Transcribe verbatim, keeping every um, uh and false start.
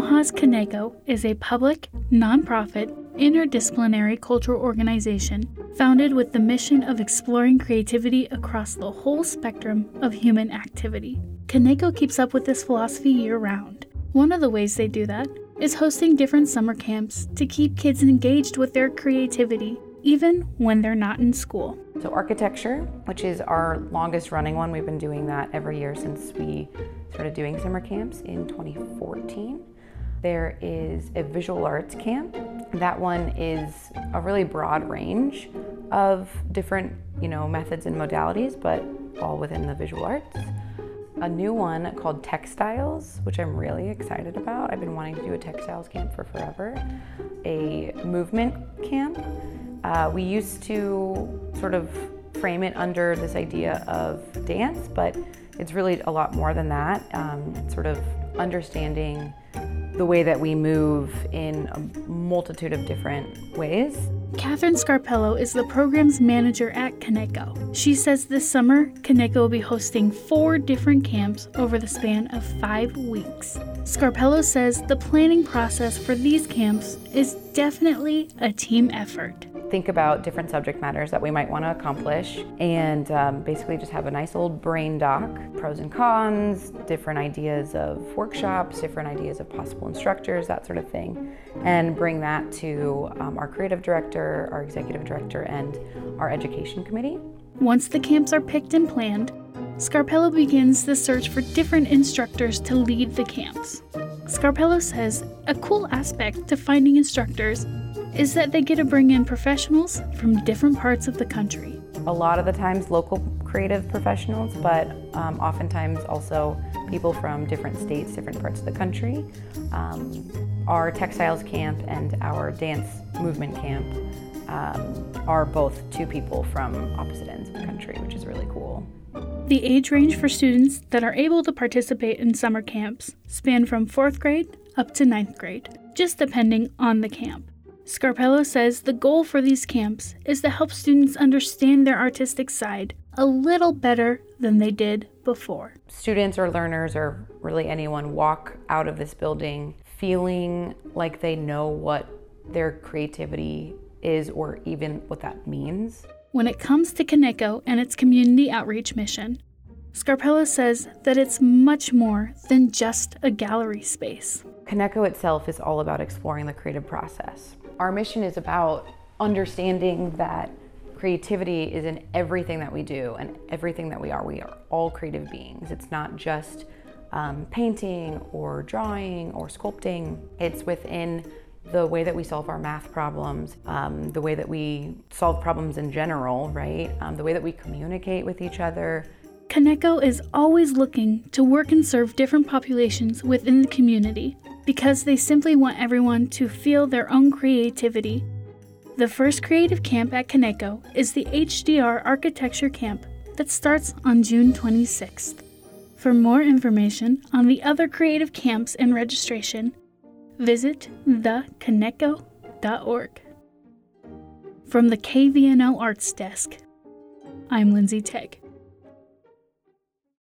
Omaha's Kaneko is a public, nonprofit, interdisciplinary cultural organization founded with the mission of exploring creativity across the whole spectrum of human activity. Kaneko keeps up with this philosophy year-round. One of the ways they do that is hosting different summer camps to keep kids engaged with their creativity, even when they're not in school. So architecture, which is our longest running one, we've been doing that every year since we started doing summer camps in twenty fourteen. There is a visual arts camp. That one is a really broad range of different, you know, methods and modalities, but all within the visual arts. A new one called Textiles, which I'm really excited about. I've been wanting to do a textiles camp for forever. A movement camp. Uh, we used to sort of frame it under this idea of dance, but it's really a lot more than that. Um, sort of understanding the way that we move in a multitude of different ways. Catherine Scarpello is the program's manager at Kaneko. She says this summer, Kaneko will be hosting four different camps over the span of five weeks. Scarpello says the planning process for these camps is definitely a team effort. Think about different subject matters that we might want to accomplish and um, basically just have a nice old brain doc, pros and cons, different ideas of workshops, different ideas of possible instructors, that sort of thing, and bring that to um, our creative director, our executive director, and our education committee. Once the camps are picked and planned, Scarpello begins the search for different instructors to lead the camps. Scarpello says a cool aspect to finding instructors is that they get to bring in professionals from different parts of the country. A lot of the times local creative professionals, but um, oftentimes also people from different states, different parts of the country. Um, our textiles camp and our dance movement camp um, are both two people from opposite ends of the country, which is really cool. The age range for students that are able to participate in summer camps span from fourth grade up to ninth grade, just depending on the camp. Scarpello says the goal for these camps is to help students understand their artistic side a little better than they did before. Students or learners or really anyone walk out of this building feeling like they know what their creativity is or even what that means. When it comes to Kaneko and its community outreach mission, Scarpello says that it's much more than just a gallery space. Kaneko itself is all about exploring the creative process. Our mission is about understanding that creativity is in everything that we do and everything that we are. We are all creative beings. It's not just um, painting or drawing or sculpting. It's within the way that we solve our math problems, um, the way that we solve problems in general, right? Um, the way that we communicate with each other. Kaneko is always looking to work and serve different populations within the community because they simply want everyone to feel their own creativity. The first creative camp at Kaneko is the H D R Architecture Camp that starts on June twenty-sixth. For more information on the other creative camps and registration, visit the kaneko dot org. From the K V N O Arts Desk, I'm Lindsay Tegg.